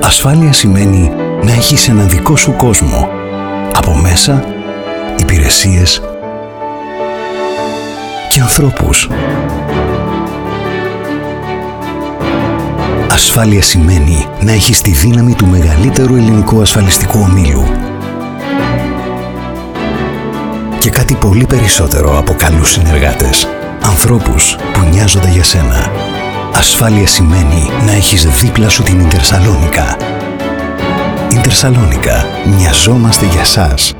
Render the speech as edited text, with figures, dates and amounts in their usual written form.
Ασφάλεια σημαίνει να έχεις ένα δικό σου κόσμο. Από μέσα, υπηρεσίες και ανθρώπους. Ασφάλεια σημαίνει να έχεις τη δύναμη του μεγαλύτερου ελληνικού ασφαλιστικού ομίλου. Και κάτι πολύ περισσότερο από καλούς συνεργάτες. Ανθρώπους που νοιάζονται για σένα. Ασφάλεια σημαίνει να έχεις δίπλα σου την Ιντερσαλόνικα. Ιντερσαλόνικα. Νοιαζόμαστε για σας.